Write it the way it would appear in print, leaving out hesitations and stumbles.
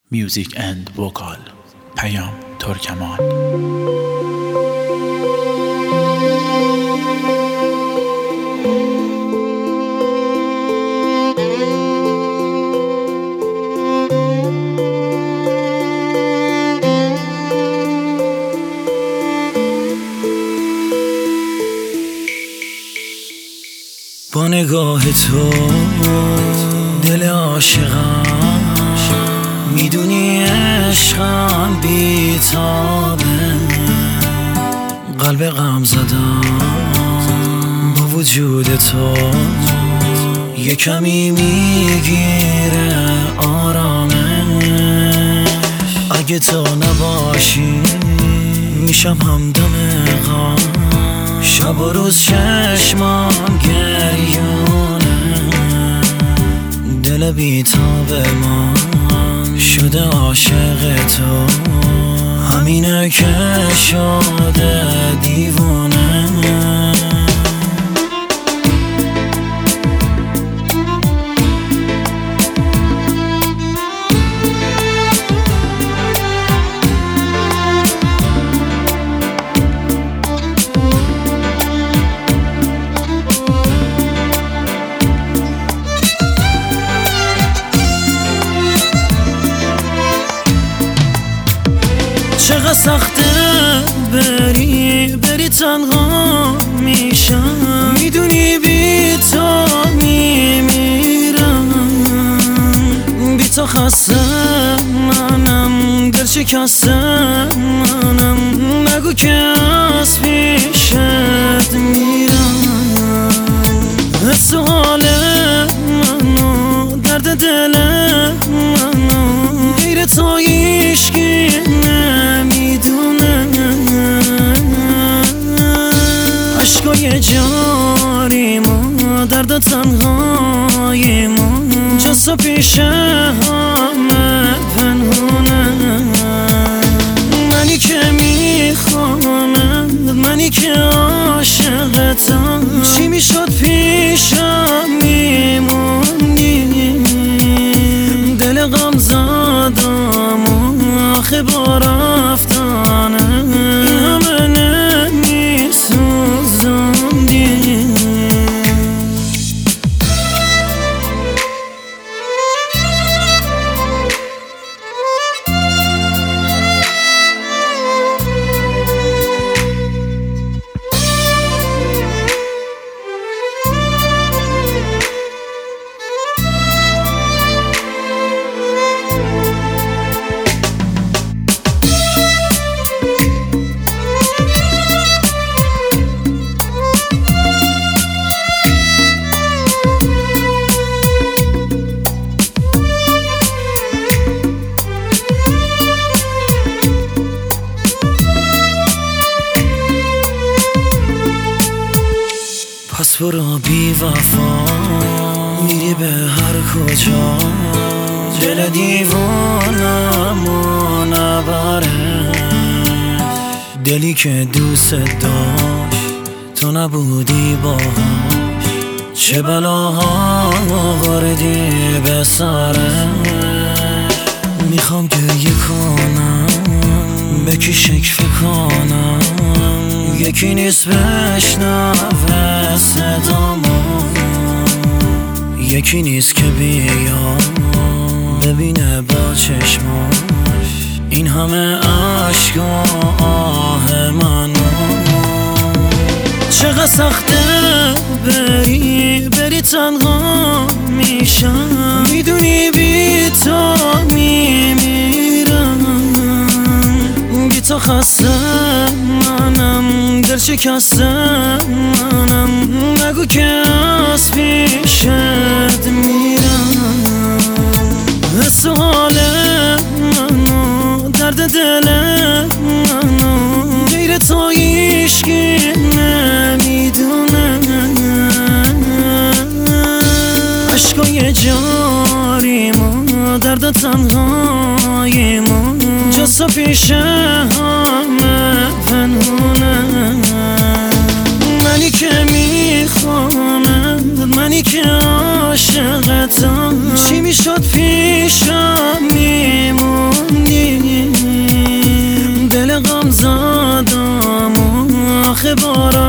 میوزیک اند وکال پیام ترکمان. با نگاه تو دل عاشقم، میدونی عشقم بی‌تابه، قلب غم زدم با وجود تو یه کمی میگیره آرامش. اگه تو نباشی میشم همدم غم، شب و روز چشمام گریونه، دل بی‌تاب من شده عاشق تو، همینه که شده دیوونه. چقدر سخته بری تنها میشم، میدونی بی تو میمیرم، بی تو خسته منم، دل شکسته منم، نگو که از پیشت میرم. حس و حال منو، درد دل منو، غیر تو هیچکی نمیدونه. عشقای جاریمو، درد تنهاییمو، جست و پیش همه پنهونه. منی که میخوانم، منی که عاشقتم، چی میشد پیشم میموندی. دل غم زدم آخه با رفتنه، این همه نمیسوزندی. پس برو بی وفا، میری به هر کجا، دل دیوانم و نبره. دلی که دوست داشت تو نبودی باهاش، چه بلاها آوردی به سرش. میخوام گریه کنم، به کی شکر کنم، یکی نیست بشنوه صدامو، یکی نیست که بیاد ببینه با چشماش این همه عشق و آه منو. چقدر سخته بری تنها میشم، میدونی بی تو میمیرم، بی تو خسته منم، دل شکسته منم، نگو که از پیشت میرم. حس و حال منو، درد دل منو، غیر تو هیچکی نمیدونه. عشقای جاریمو، درد تنهاییمو، جست و پیش همه پنهونه. منی که میخوانم، منی که عاشقتم، چی میشد پیشم میمون. باران